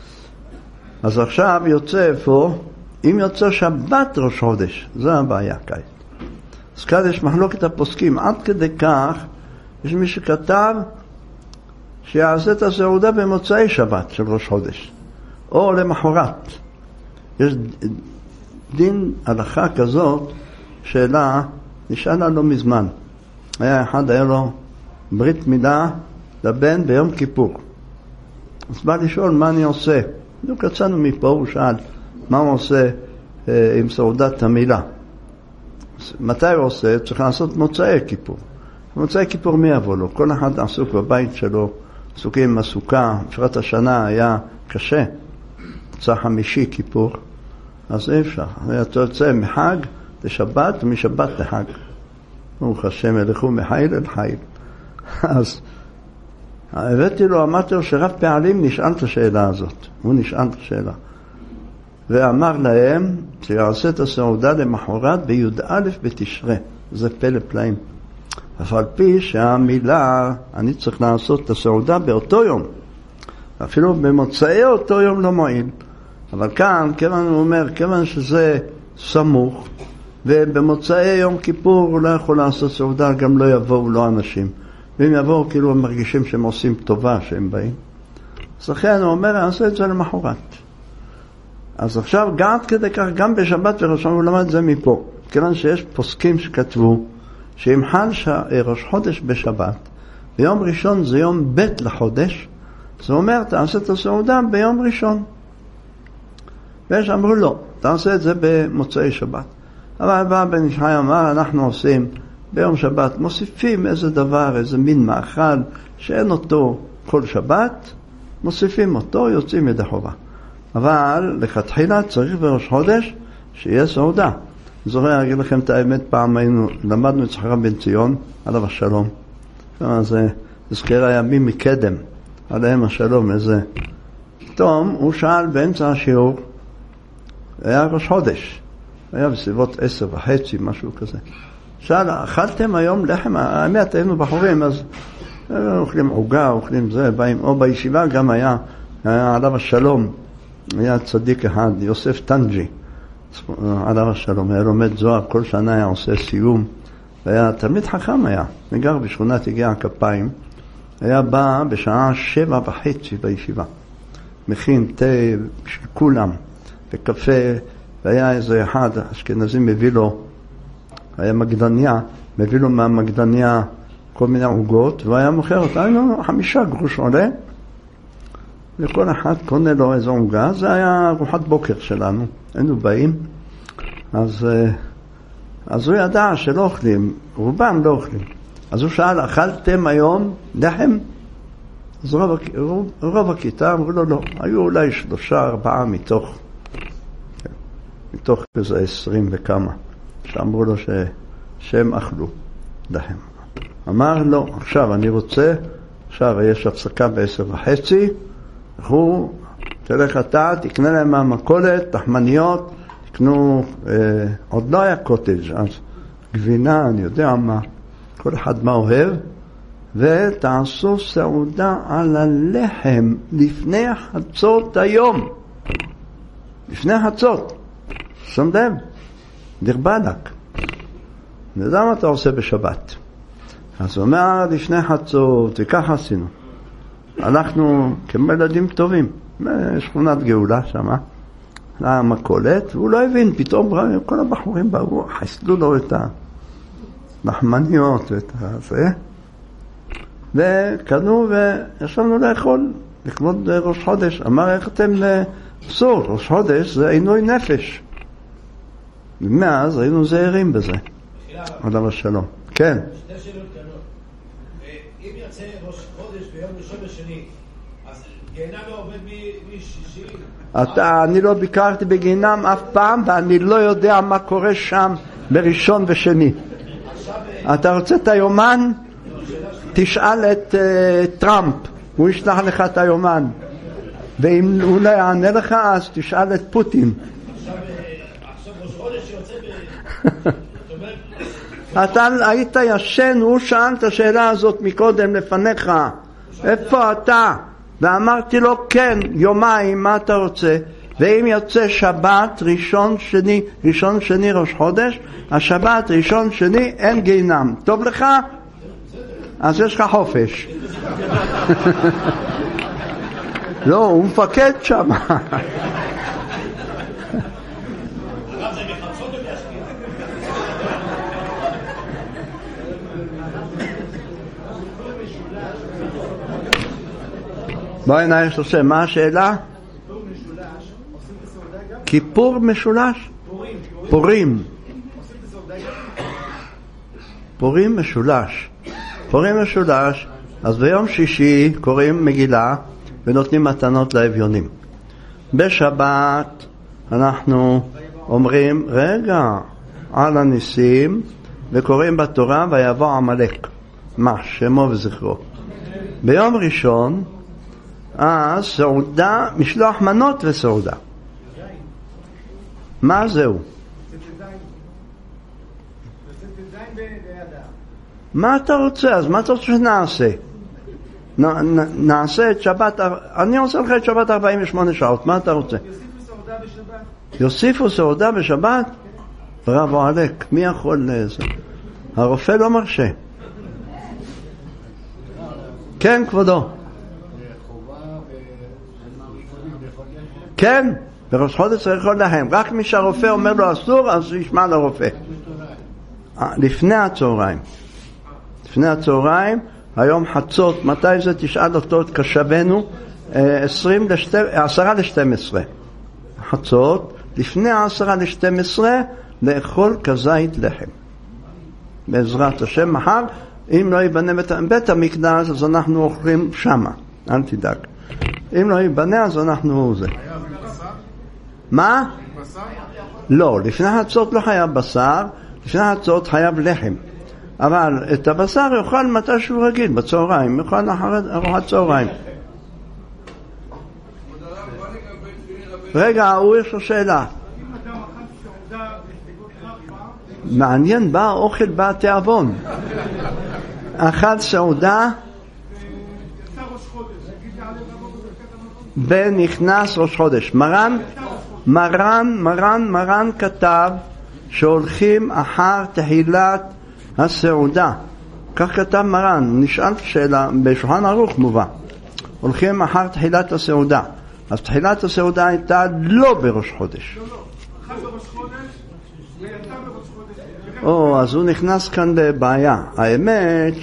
אז עכשיו יוצא איפה? אם יוצא שבת ראש חודש, זה הבעיה כעת. אז כאן יש מחלוקת הפוסקים, עד כדי כך, יש מי שכתב שיעשה את הסעודה במוצאי שבת של ראש חודש, או למחרת. יש דין הלכה כזאת, שאלה, נשאלה לא מזמן. היה לו ברית מילה לבן ביום כיפור. אז בא לשאול מה אני עושה. בדיוק יצאנו מפה, הוא שאל מה הוא עושה עם סעודת המילה. מתי הוא עושה? צריך לעשות מוצאי כיפור. מוצאי כיפור מי יבוא לו? כל אחד עסוק בבית שלו, עסוקים עם הסוכה. בפרט השנה היה קשה. יצא חמישי כיפור. אז אי אפשר. היה יוצא מחג לשבת ומשבת לחג. ברוך השם ילכו מחיל אל חיל. אז הבאתי לו, אמרתי לו שרב פעלים נשאל את השאלה הזאת. הוא נשאל את השאלה. ואמר להם שיעשה את הסעודה למחרת בי"א בתשרי. זה פלא פלאים. אף על פי שהמילה, אני צריך לעשות את הסעודה באותו יום. אפילו במוצאי אותו יום לא מועיל. אבל כאן, כיוון הוא אומר, כיוון שזה סמוך, ובמוצאי יום כיפור הוא לא יכול לעשות סעודה, גם לא יבואו לא אנשים. ואם יבואו, כאילו הם מרגישים שהם עושים טובה שהם באים. אז לכן הוא אומר, אני אעשה את זה למחרת. אז עכשיו, גם כדי כך, גם בשבת וראש הוא למד את זה מפה. כיוון שיש פוסקים שכתבו, שאם חל ראש חודש בשבת, ביום ראשון זה יום ב' לחודש, זה אומר, תעשה את הסעודה ביום ראשון. ויש אמרו לא, תעשה את זה במוצאי שבת. אבל בא בן איש חי אמר, אנחנו עושים ביום שבת, מוסיפים איזה דבר, איזה מין מאכל, שאין אותו כל שבת, מוסיפים אותו, יוצאים ידי חובה. אבל לכתחילה צריך בראש חודש שיהיה סעודה. זוכר, אגיד לכם את האמת, פעם למדנו את זכריה בן ציון, עליו השלום. זה זכר הימים מקדם, עליהם השלום, איזה. פתאום הוא שאל באמצע השיעור, היה ראש חודש, היה בסביבות 10:30, משהו כזה. שאל, אכלתם היום לחם? האמת, היינו בחורים, אז אוכלים עוגה, אוכלים זה, באים, או בישיבה גם היה עליו השלום, היה צדיק אחד, יוסף טנג'י, עליו השלום, היה לומד זוהר, כל שנה היה עושה סיום, והיה תלמיד חכם היה, נגר בשכונת הגיע הכפיים, היה בא בשעה 7:30 בישיבה, מכין תה של כולם, וקפה, והיה איזה אחד, אשכנזים מביא לו, היה מגדניה, מביא לו מהמגדניה כל מיני עוגות, והיה מוכר אותה, היינו 5 גרוש עולה, וכל אחד קונה לו איזו עוגה, זה היה ארוחת בוקר שלנו, היינו באים, אז הוא ידע שלא אוכלים, רובם לא אוכלים, אז הוא שאל, אכלתם היום לחם? אז רוב הכיתה אמרו לו לא, היו אולי 3-4 מתוך איזה 20 וכמה, שאמרו לו שהם אכלו לחם. אמר לו, עכשיו אני רוצה, עכשיו יש הפסקה ב10:30, הוא, תלך אתה, תקנה להם מהמכולת, תחמניות, תקנו, עוד לא היה קוטג', אז גבינה, אני יודע מה, כל אחד מה אוהב, ותעשו סעודה על הלחם לפני חצות היום. לפני חצות. שם לב, דרבדק. אני יודע מה אתה עושה בשבת. אז הוא אומר, לפני חצות, וככה עשינו. אנחנו כמו ילדים טובים, שכונת גאולה שמה, למכולת, והוא לא הבין, פתאום כל הבחורים באו, חסדו לו את הלחמניות ואת זה, וקנו וישבנו לאכול, לכבוד ראש חודש. אמר, איך אתם אסור, ראש חודש זה עינוי נפש. ומאז היינו זהירים בזה. עליו השלום. כן. שתי שאלות קטנות. אם יוצא ראש חודש ביום ראשון ושני, אז גיהנם לא עובד משישי? אני לא ביקרתי בגיהנם אף פעם, ואני לא יודע מה קורה שם בראשון ושני. אתה רוצה את היומן? תשאל את טראמפ, הוא ישלח לך את היומן. ואם הוא לא יענה לך, אז תשאל את פוטין. עכשיו ראש חודש שיוצא אתה היית ישן, הוא שאל את השאלה הזאת מקודם לפניך, איפה אתה? ואמרתי לו, כן, יומיים, מה אתה רוצה? ואם יוצא שבת, ראשון שני ראש חודש, השבת ראשון שני אין גיהנם. טוב לך? אז יש לך חופש. לא, הוא מפקד שם. בואי נעש עושה, מה השאלה? כיפור משולש? פורים. פורים משולש. פורים משולש, אז ביום שישי קוראים מגילה ונותנים מתנות לאביונים. בשבת אנחנו אומרים, רגע, על הניסים, וקוראים בתורה ויבוא עמלק. מה? שמו וזכרו. ביום ראשון, סעודה, משלוח מנות וסעודה. מה זהו? מה אתה רוצה? אז מה אתה רוצה שנעשה? נעשה את שבת, אני עושה לך את שבת 48 שעות, מה אתה רוצה? יוסיפו סעודה בשבת? בראבו עלק, מי יכול לזה? הרופא לא מרשה. כן, כבודו. כן, בראש חודש צריך לאכול להם. רק מי שהרופא אומר לו אסור, אז ישמע לרופא. לפני הצהריים. לפני הצהריים, היום חצות, מתי זה? תשאל אותו, קשבנו, 10:12. חצות, לפני 10:12, לאכול כזית לחם. בעזרת השם, מחר, אם לא ייבנה בית המקדש, אז אנחנו אוכלים שמה. אל תדאג. אם לא ייבנה, אז אנחנו זה. מה? לא, לפני חצות לא חייב בשר, לפני חצות חייב לחם. אבל את הבשר יאכל מתי שהוא רגיל, בצהריים, יאכל אחרי ארוחת צהריים. רגע, הוא יש לו שאלה. מעניין, בא אוכל, בא תיאבון. אכל סעודה ונכנס ראש חודש. מרן כתב שהולכים אחר תחילת הסעודה. כך כתב מרן, נשאל שאלה, בשולחן ערוך מובא. הולכים אחר תחילת הסעודה. אז תחילת הסעודה הייתה לא בראש חודש. אחת בראש חודש ויצא בראש חודש. אז הוא נכנס כאן לבעיה. האמת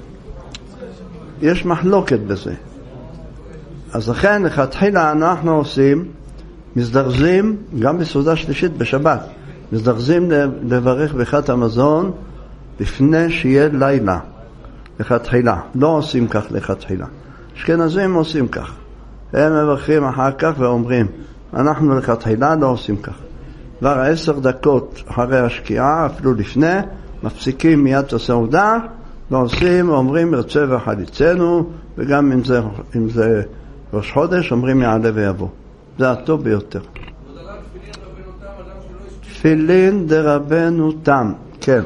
שיש מחלוקת בזה. אז לכן לכתחילה אנחנו עושים, מזדרזים, גם בסעודה שלישית בשבת, מזדרזים לברך ברכת המזון לפני שיהיה לילה, לכתחילה. לא עושים כך לכתחילה. אשכנזים עושים כך. הם מברכים אחר כך ואומרים, אנחנו לכתחילה לא עושים כך. כבר 10 דקות אחרי השקיעה, אפילו לפני, מפסיקים מיד את הסעודה, ועושים, אומרים ירצה וחליצנו, וגם אם זה ראש חודש, אומרים יעלה ויבוא. זה הטוב ביותר. תפילין דרבנו תם, כן.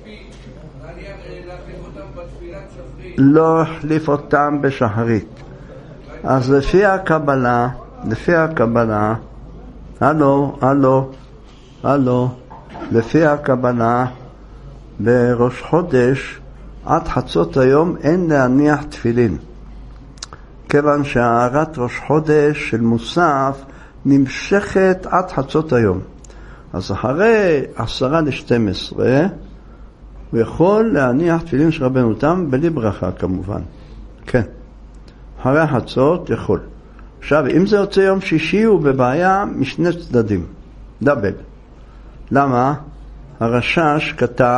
לא החליף אותם בשחרית. אז לפי הקבלה, לפי הקבלה, בראש חודש, עד חצות היום אין להניח תפילין. כיוון שהארת ראש חודש של מוסף נמשכת עד חצות היום. אז אחרי 11:12 הוא יכול להניח תפילין של רבנו תם בלי ברכה כמובן. כן. אחרי חצות יכול. עכשיו, אם זה יוצא יום שישי הוא בבעיה משני צדדים. דבל. למה? הרשש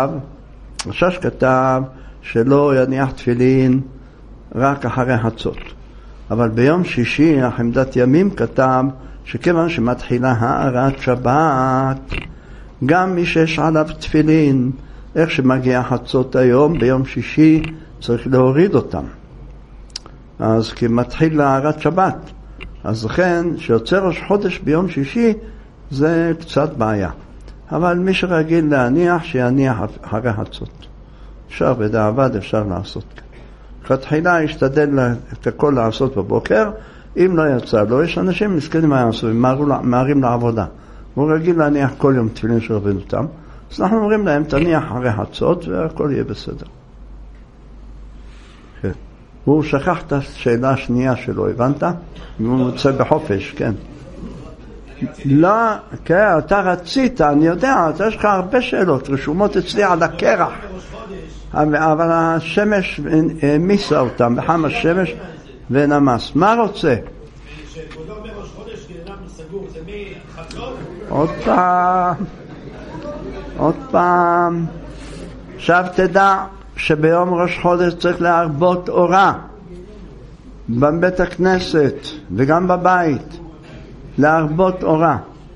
כתב שלא יניח תפילין רק אחרי חצות. אבל ביום שישי, החמדת ימים כתב שכיוון שמתחילה הארת שבת, גם מי שיש עליו תפילין, איך שמגיע חצות היום, ביום שישי צריך להוריד אותם. אז כי מתחיל הארת שבת. אז לכן, שיוצא ראש חודש ביום שישי, זה קצת בעיה. אבל מי שרגיל להניח, שיניח אחרי חצות. אפשר בדעבד, אפשר לעשות כאן. בתחילה ישתדל את הכל לעשות בבוקר, אם לא יצא לו, יש אנשים מסכנים מה יעשו, הם מערים לעבודה. הוא רגיל להניח כל יום תפילין של רבנו תם, אז אנחנו אומרים להם, תניח אחרי חצות והכל יהיה בסדר. כן. הוא שכח את השאלה השנייה שלו, הבנת? הוא מוצא בחופש, כן. לא, כן, אתה רצית, אני יודע, יש לך הרבה שאלות, רשומות אצלי על הקרח. אבל השמש מיסה אותם, בחם השמש ונמס. מה רוצה? שכבודו אומר ראש חודש גאינם סגור, זה מחצות? עוד פעם. עכשיו תדע שביום ראש חודש צריך להרבות אורה בבית הכנסת וגם בבית. להרבות אורה.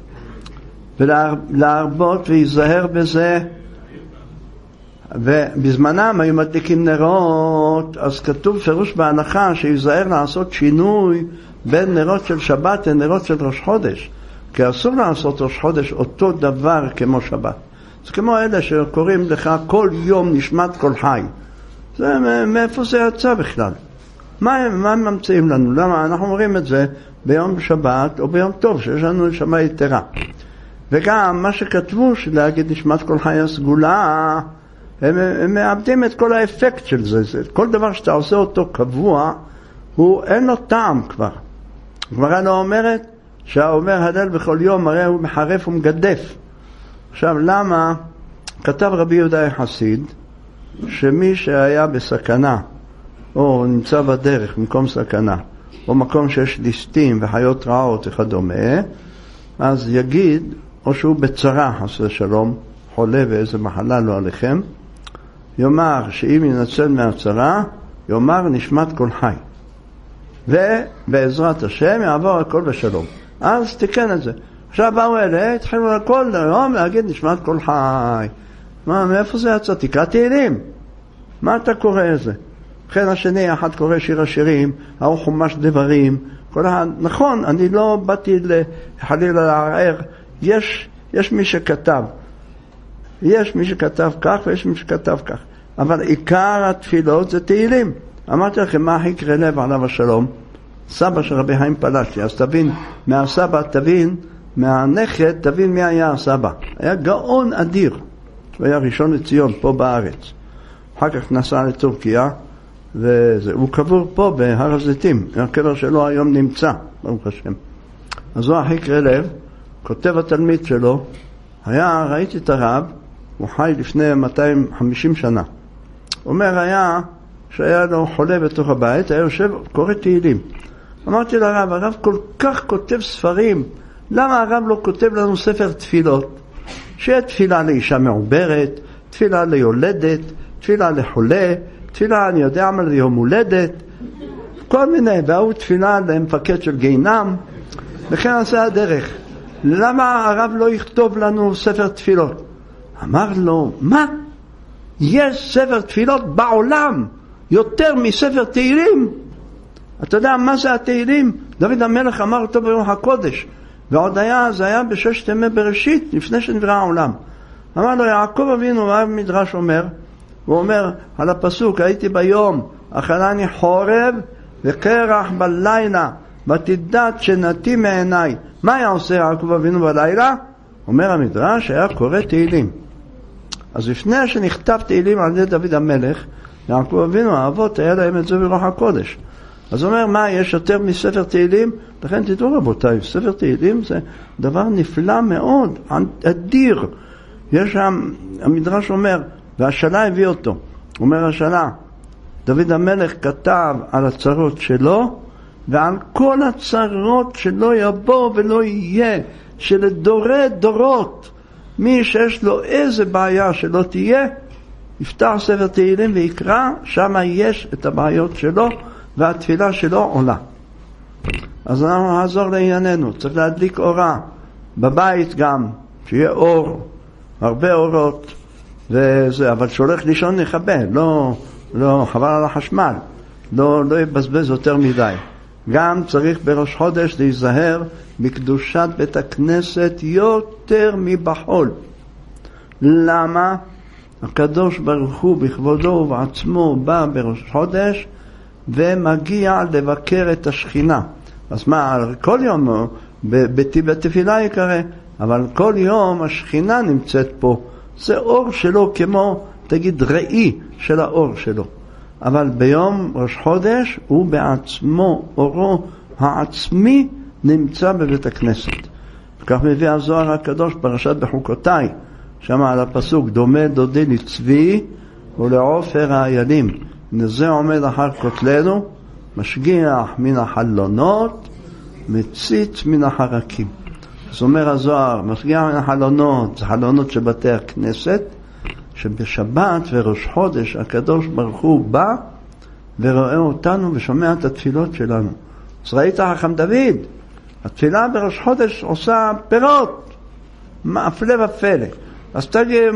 ולהרבות ויזהר בזה. ובזמנם היו מדליקים נרות, אז כתוב פירוש בהנחה שיזהר לעשות שינוי בין נרות של שבת לנרות של ראש חודש, כי אסור לעשות ראש חודש אותו דבר כמו שבת. זה כמו אלה שקוראים לך כל יום נשמת כל חי, זה, מאיפה זה יצא בכלל? מה הם ממציאים לנו? למה אנחנו אומרים את זה ביום שבת או ביום טוב, שיש לנו נשמה יתרה? וגם מה שכתבו, שלהגיד נשמת כל חי הסגולה, הם מאבדים את כל האפקט של זה. כל דבר שאתה עושה אותו קבוע, אין לו טעם כבר. הגמרא לא אומרת שהאומר הלל בכל יום, הרי הוא מחרף ומגדף. עכשיו, למה? כתב רבי יהודה החסיד, שמי שהיה בסכנה, או נמצא בדרך, במקום סכנה, או מקום שיש ליסטים וחיות רעות וכדומה, אז יגיד, או שהוא בצרה, חס ושלום, חולה ואיזה מחלה לא עליכם, יאמר שאם ינצל מהצרה, יאמר נשמת כל חי. ובעזרת השם יעבור הכל בשלום. אז תיקן את זה. עכשיו באו אלה, התחילו לכל יום להגיד נשמת כל חי. מאיפה זה יצא? תקרא תהילים. מה אתה קורא את זה? לכן השני, אחד קורא שיר השירים, ההוא חומש דברים. נכון, אני לא באתי חלילה לערער. יש מי שכתב. יש מי שכתב כך ויש מי שכתב כך. אבל עיקר התפילות זה תהילים. אמרתי לכם מה הכי קרא לב עליו השלום? סבא של רבי חיים פלאשי. אז תבין, מהסבא תבין, מהנכד תבין מי היה הסבא. היה גאון אדיר. הוא היה ראשון לציון פה בארץ. אחר כך נסע לטורקיה, והוא קבור פה בהר הזיתים. הקבר שלו היום נמצא, ברוך השם. אז הוא הכי קרא לב, כותב התלמיד שלו, ראיתי את הרב, הוא חי לפני 250 שנה. אומר היה שהיה לו חולה בתוך הבית, היה יושב, קורא תהילים. אמרתי לרב, הרב כל כך כותב ספרים, למה הרב לא כותב לנו ספר תפילות? שיהיה תפילה לאישה מעוברת, תפילה ליולדת, תפילה לחולה, תפילה אני יודע מה ליום הולדת, כל מיני, והוא תפילה למפקד של גיהנם, וכן עשה הדרך. למה הרב לא יכתוב לנו ספר תפילות? אמר לו, מה? יש ספר תפילות בעולם יותר מספר תהילים? אתה יודע מה זה התהילים? דוד המלך אמר אותו ברוח הקודש, ועוד זה היה בששת ימי בראשית, לפני שנברא העולם. אמר לו, יעקב אבינו, המדרש אומר, הוא אומר על הפסוק, הייתי ביום, אכלני חורב וקרח בלילה, ותדעת שנתי מעיניי. מה היה עושה יעקב אבינו בלילה? אומר המדרש, היה קורא תהילים. אז לפני שנכתב תהילים על ידי דוד המלך, יעקב אבינו, האבות, היה להם את זה ברוח הקודש. אז הוא אומר, מה, יש יותר מספר תהילים? לכן תדעו רבותיי, ספר תהילים זה דבר נפלא מאוד, אדיר. יש שם, המדרש אומר, והשאלה הביא אותו. אומר השאלה, דוד המלך כתב על הצרות שלו, ועל כל הצרות שלא יבוא ולא יהיה, שלדורי דורות, מי שיש לו איזה בעיה שלא תהיה, יפתח ספר תהילים ויקרא, שם יש את הבעיות שלו, והתפילה שלו עולה. אז אנחנו נעזור לענייננו, צריך להדליק אורה, בבית גם, שיהיה אור, הרבה אורות, וזה, אבל שהולך לישון נכבה, לא חבל על החשמל, לא יבזבז יותר מדי. גם צריך בראש חודש להיזהר בקדושת בית הכנסת יותר מבחול. למה? הקדוש ברוך הוא בכבודו ובעצמו בא בראש חודש ומגיע לבקר את השכינה. אז מה, כל יום בתפילה יקרא, אבל כל יום השכינה נמצאת פה. זה אור שלו כמו, תגיד, ראי של האור שלו. אבל ביום ראש חודש הוא בעצמו, אורו העצמי נמצא בבית הכנסת. וכך מביא הזוהר הקדוש פרשת בחוקותיי, שם על הפסוק, דומה דודי לצבי ולעופר האיילים. זה עומד אחר כותלנו, משגיח מן החלונות, מציץ מן החרקים. זאת אומר הזוהר, משגיח מן החלונות, זה חלונות של בתי הכנסת, שבשבת וראש חודש הקדוש ברוך הוא בא ורואה אותנו ושומע את התפילות שלנו. אז ראית חכם דוד, התפילה בראש חודש עושה פירות, הפלא ופלא. אז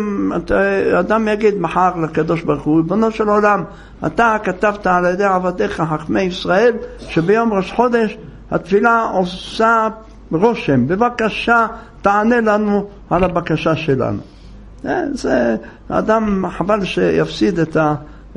אדם יגיד מחר לקדוש ברוך הוא, ריבונו של עולם, אתה כתבת על ידי עבדיך חכמי ישראל שביום ראש חודש התפילה עושה רושם, בבקשה תענה לנו על הבקשה שלנו. זה אדם חבל שיפסיד